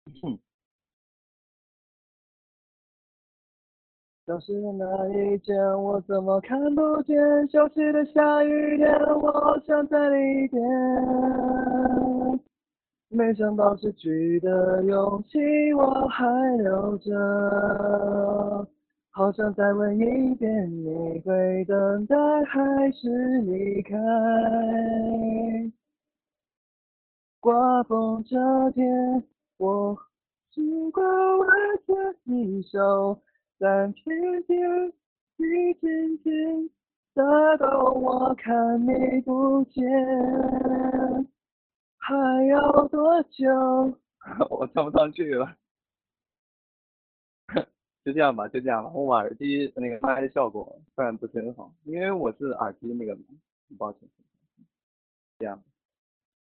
消失的那一天，我怎么看不见？消失的下雨天，我想再淋一遍。没想到失去的勇气我还留着，好想再问一遍，你会等待还是离开？刮风这天，我习惯挽着你手，但偏偏你渐渐打动我看你不见，还要多久？我唱不上去了，就这样吧，就这样吧。我把耳机那个麦的效果虽然不是很好，因为我是耳机那个，很抱歉，这样。